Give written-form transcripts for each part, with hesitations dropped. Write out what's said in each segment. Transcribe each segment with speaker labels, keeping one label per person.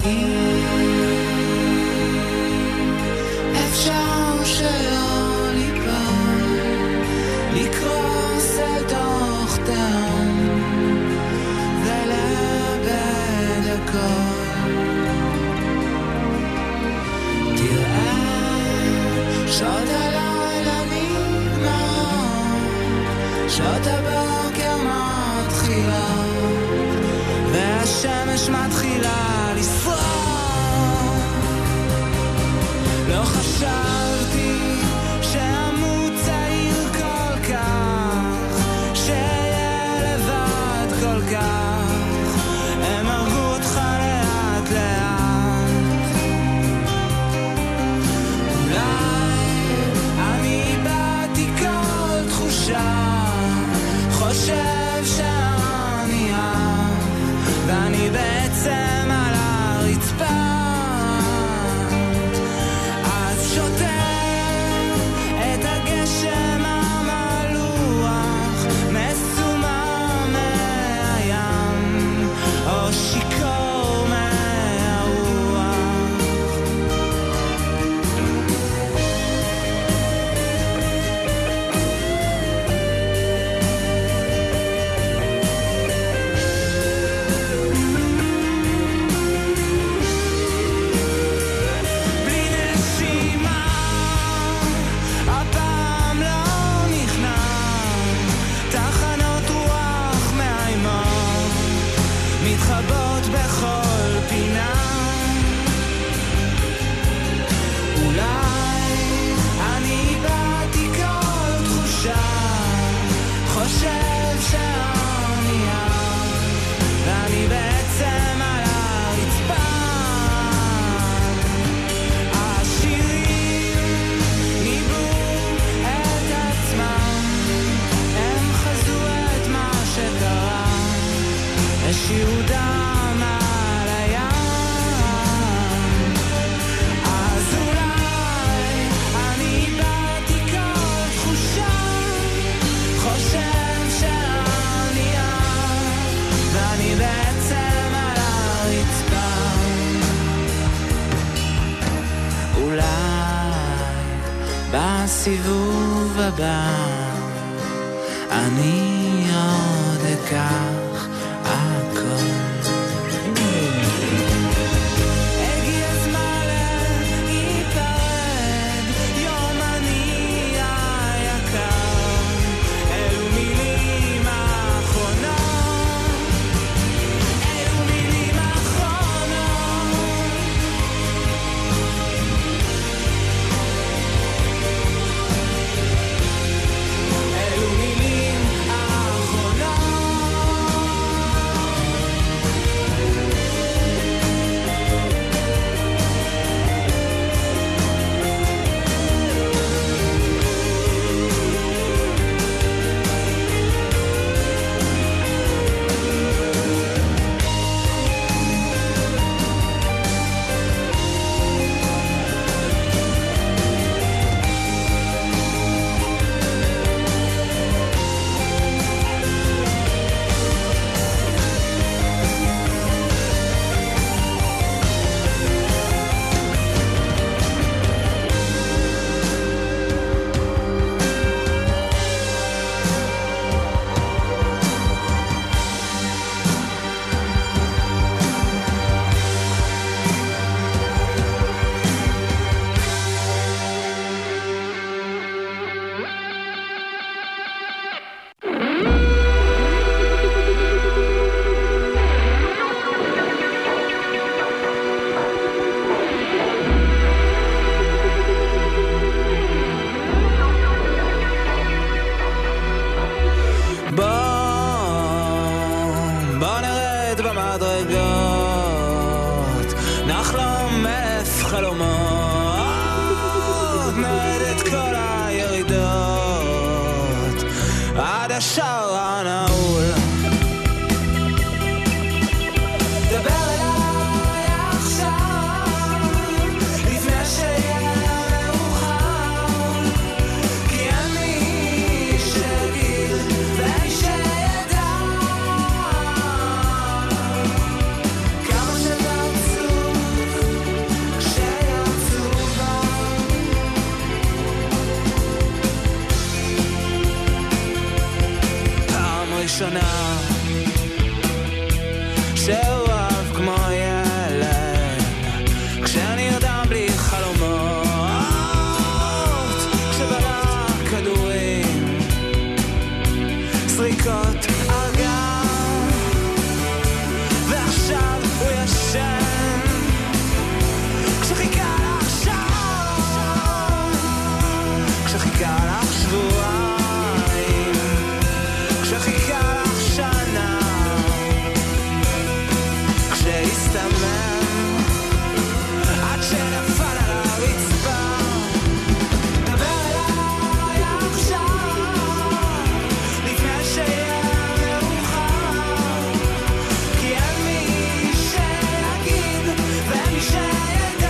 Speaker 1: אפשר שלא ליפול, לקרוס אל תוך תהום ולאבד הכל. תראה שעות הלילה נגמר, שעות הבוקר מתחילות והשמש מתחילה לשרוף. לא חשבתי שאמות צעיר כל כך, שאהיה לבד כל כך, הם הרגו אותך לאט לאט. אולי אני איבדתי כל תחושה, חושב שאני ואני בעצם על הרצפה. אז שוטר את הגשם המלוח, מסומם מהים או שיקור מהרוח. מתחבות בכל פינה. אולי אני איבדתי כל תחושה, חושב שאני ואני בעצם על הרצפה. השירים ניבאו את עצמם, הם חזו את מה שקרה, השאירו דם על הים. אז אולי אני איבדתי כל תחושה, חושב שאני ואני בעצם על הרצפה. אולי בסיבוב הבא אני עוד אקח הכל. הגיע הזמן להיפרד, יומני היקר, אלו מילים אחרונות, אלו מילים אחרונות. אלו מילים אחרונות. בוא נרד במדרגות, נחלום אלף חלומות, נרד את כל הירידות עד השער הנעול. דבר אליי עכשיו לפני שיהיה מאוחר, כי אני שגיל ואני שידע כמה שתרצו שאוהב כמו ילד, כשנרדם בלי חלומות, כשברק כדורים, סריקות אגם, ועכשיו הוא ישן, כשחיכה לך שם, כשחיכה לך שבועיים, כשחיכה לך שנה, כשהסתמם עד שנפל על הרצפה. דבר אליי עכשיו לפני שיהיה מאוחר, כי אין מי שיגיד ואין מי שידע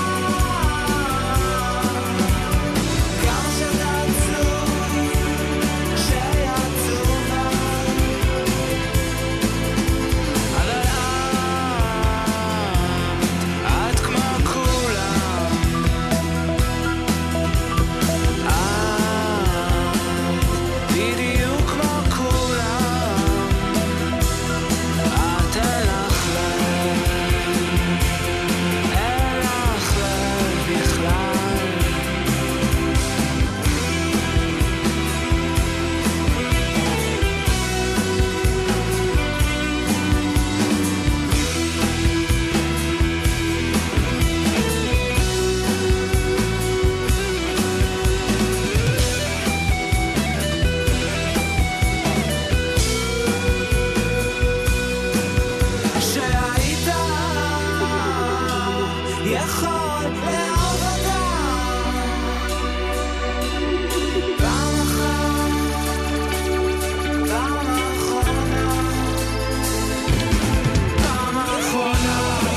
Speaker 1: כמה שתעצוב כשיעצוב, אבל את כמו כולם, את בדיוק כמו כולם, את אין לך לב, אין לך לב בכלל. שהיית יכול לאהוב אותה פעם אחת, פעם אחרונה, פעם אחרונה.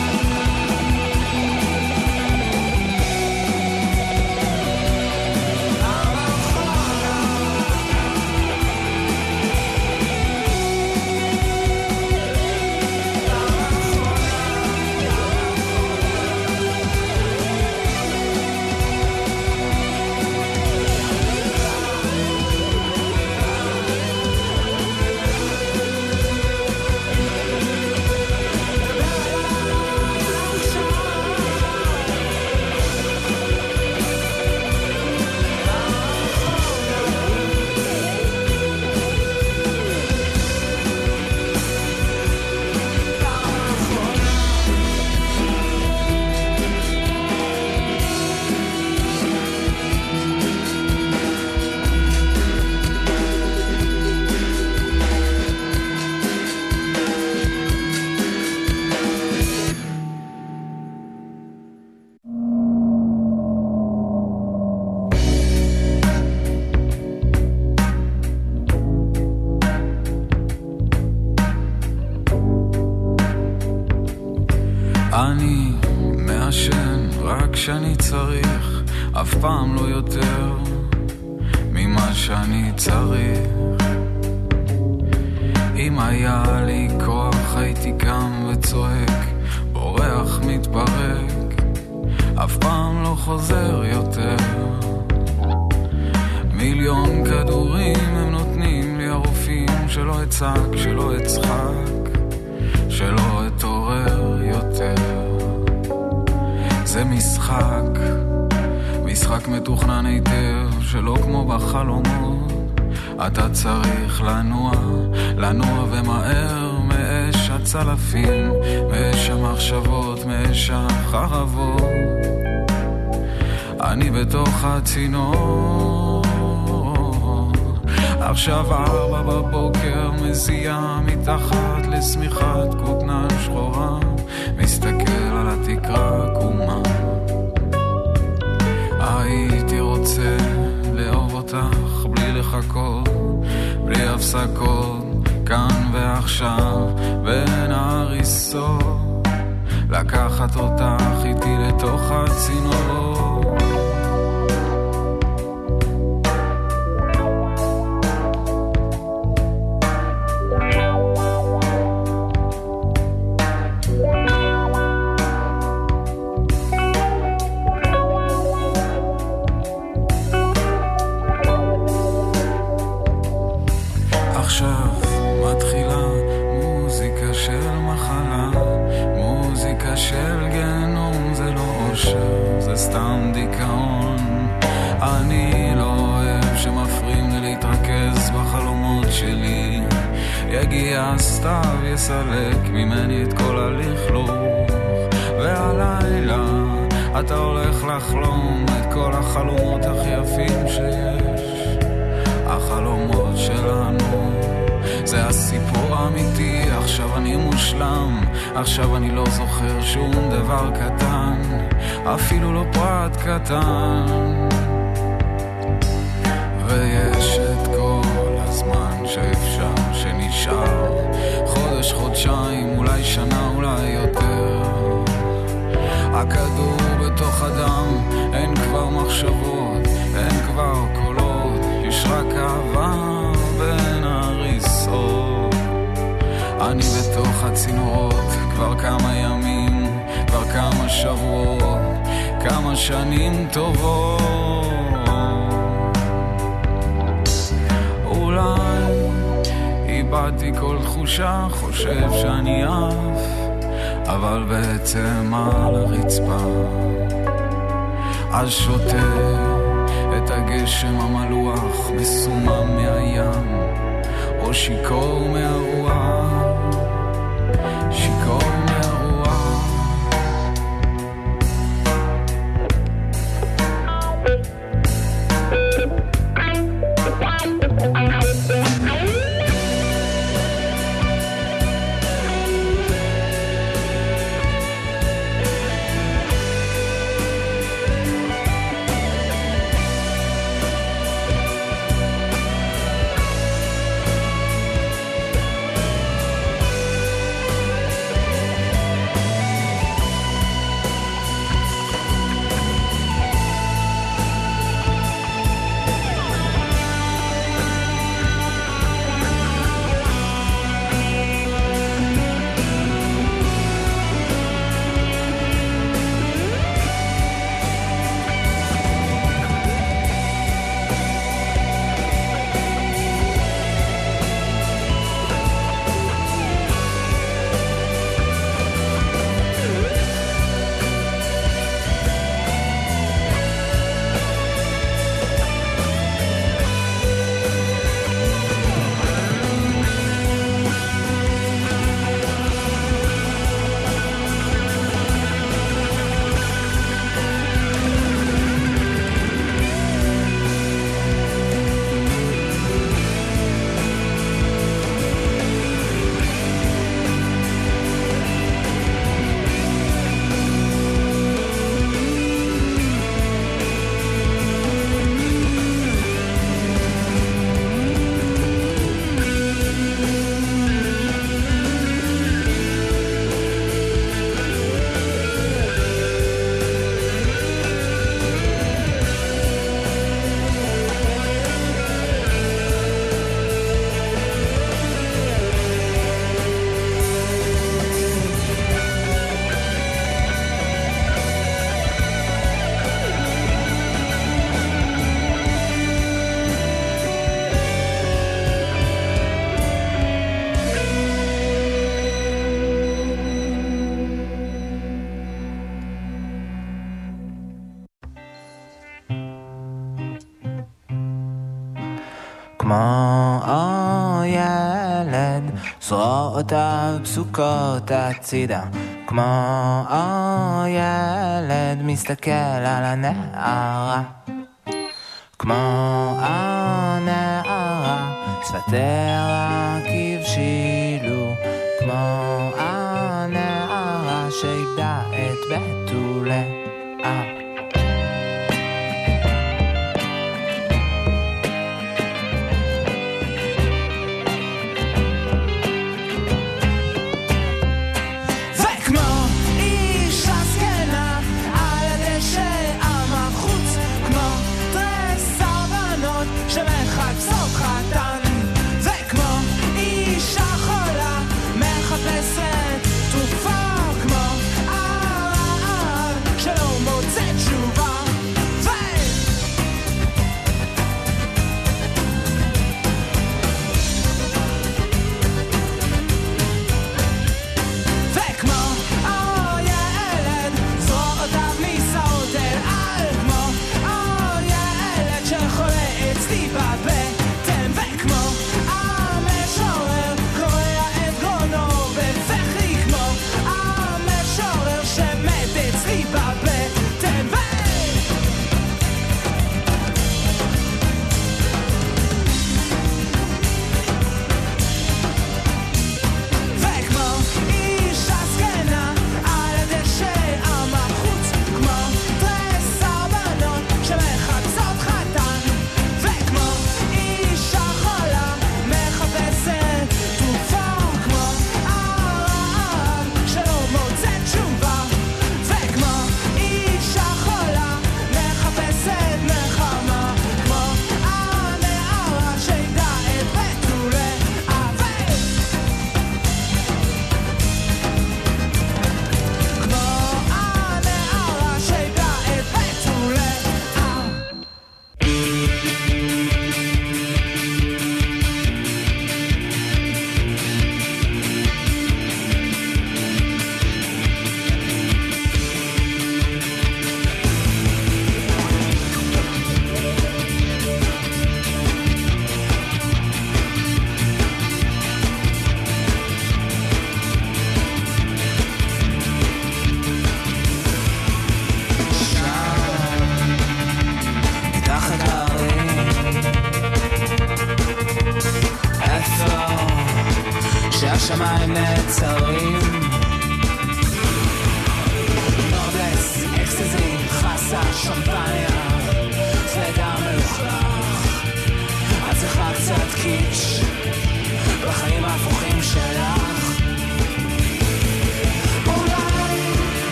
Speaker 2: אני מעשן רק כשאני צריך, אף פעם לא יותר ממה שאני צריך. אם היה לי כוח הייתי קם וצועק, בורח מתפרק, אף פעם לא חוזר יותר. מיליון כדורים הם נותנים לי הרופאים, שלא אצעק, שלא אצחק, שלא אתעורר יותר. זה משחק, משחק מתוכנן היטב, שלא כמו בחלומות. אתה צריך לנוע, לנוע ומהר מאש הצלפים, מאש המחשבות, מאש החרבות. אני בתוך הצינור, עכשיו 4 בבוקר, מזיע מתחת לשמיכת כותנה שחורה, מסתכל על התקרה קומה. הייתי רוצה לאהוב אותך בלי לחכות, בלי הפסקות, כאן ועכשיו בין ההריסות, לקחת אותך איתי לתוך הצינור. עכשיו מתחילה מוזיקה של מחלה, זה סתם דיכאון. אני לא אוהב שמפריעים לי להתרכז בחלומות שלי. יגיע הסתיו יסלק ממני את כל הלכלוך, והלילה אתה הולך לחלום את כל החלומות הכי יפים שיש. החלומות שלנו זה הסיפור האמיתי. עכשיו אני מושלם, עכשיו אני לא זוכר שום דבר קטן, אפילו לא פרט קטן. ויש את כל הזמן שאפשר שנשאר, חודש, חודשיים, אולי שנה, אולי יותר. הכדור בתוך הדם, אין כבר מחשבות, אין כבר קולות, יש רק אהבה בין הריסות. אני בתוך הצינורות כבר כמה ימים, כבר כמה שבועות, כמה שנים טובות. אולי איבדתי כל תחושה, חושב שאני עף, אבל בעצם על הרצפה. אז שותה את הגשם המלוח, מסומם מהים, או שיקור מהרוח, שיקור מהרוח.
Speaker 3: כמו ילד זרועותיו פסוקות הצידה, כמו ילד מסתכל על הנערה, כמו הנערה שפתיה רק הבשילו, כמו הנערה שאיבדה את בתולה.
Speaker 1: תרופה כמו שלא מוצאת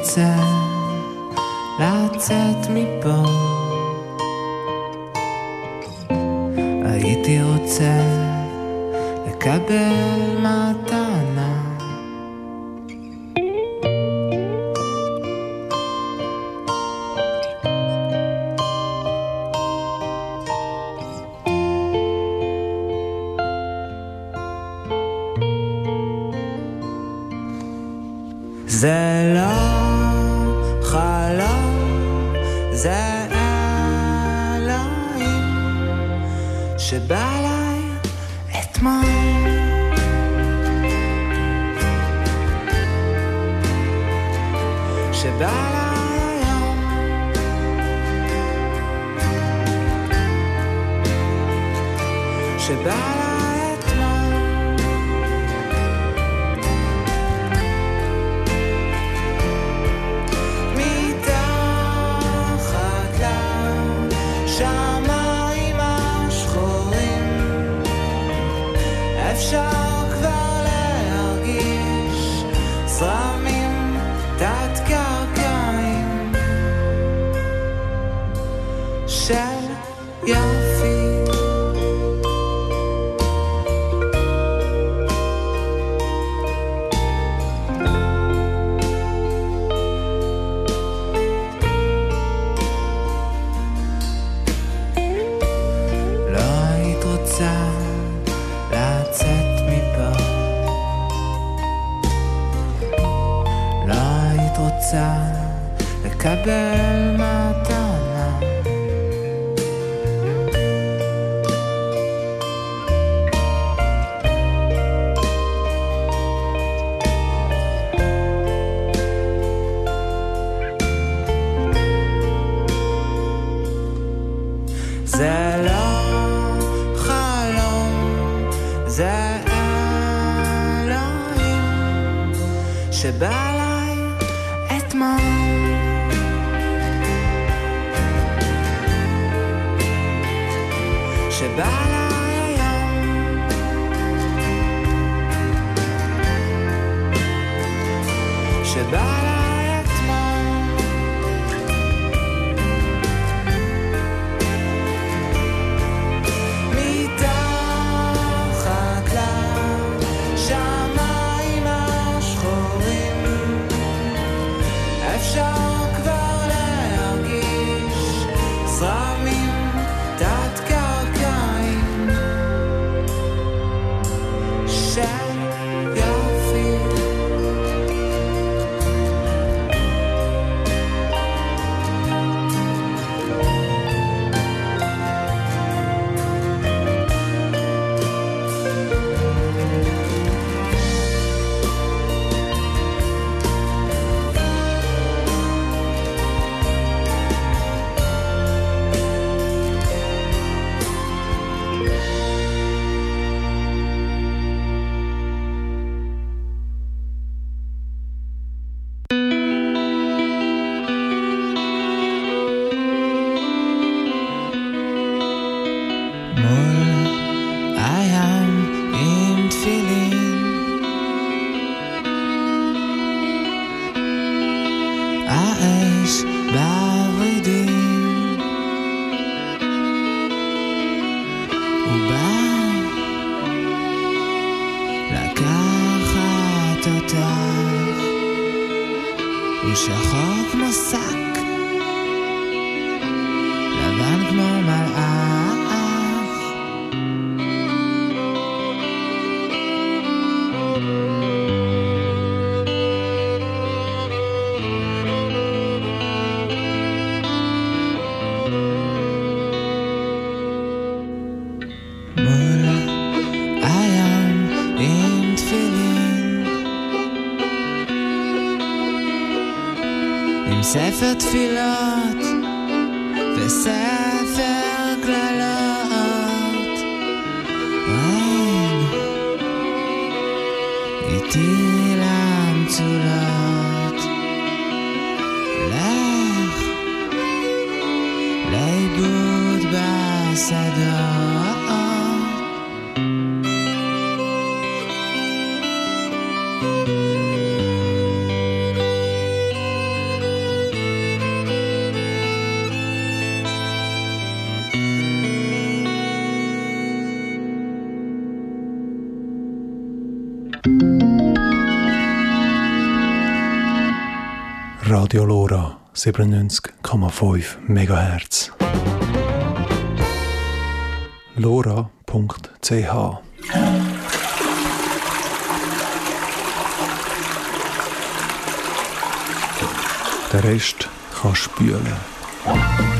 Speaker 3: רוצה לצאת מפה, הייתי רוצה לקבל מתנה, זה לא חלום, זה אלוהים שבא אליי אתמול, שבא אליי היום, שבא אליי אפשר כבר להרגיש זרמים תת-קרקעיים של יופי, לא היית רוצה לצאת מפה, לא היית רוצה לקבל מתנה, זה לא חלום, זה אלוהים שבא אליי אתמול, שבא אליי היום, שבא אליי אתמול, מתחת לשמיים השחורים אפשר כבר להרגיש זרמים תת-קרקעיים של יופי, מול הים עם תפילין, האש בוורידים, הוא בא לקחת אותך, הוא שחור כמו שק, לבן כמו מלאך, ספר תפילות וספר כללות, רד איתי למצולות, לך לאיבוד בשדות,
Speaker 4: Radio Lora 97,5 MHz. lora.ch. Der Rest kann spülen.